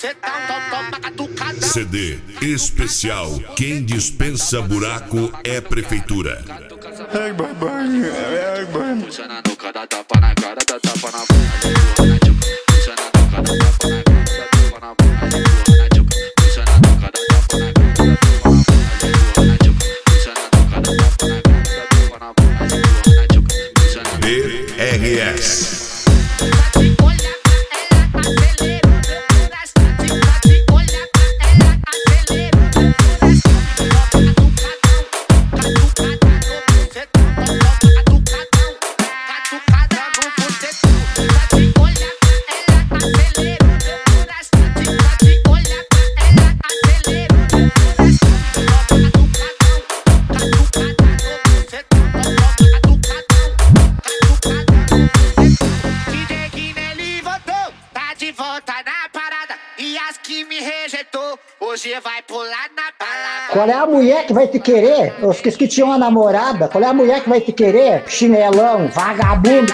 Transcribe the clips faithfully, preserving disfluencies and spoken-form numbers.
C D especial Quem Dispensa Buraco é Prefeitura. Ai, babai, ai, babai. B R S. Hoje vai pular na balada. Qual é a mulher que vai te querer? Eu esqueci que tinha uma namorada. Qual é a mulher que vai te querer? Chinelão, vagabundo.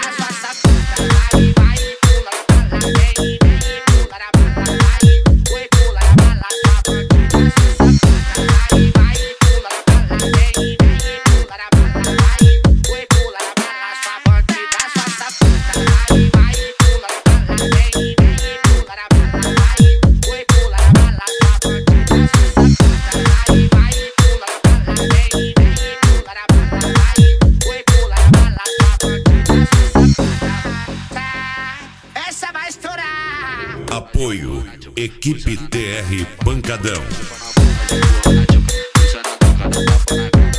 Apoio Equipe T R Pancadão.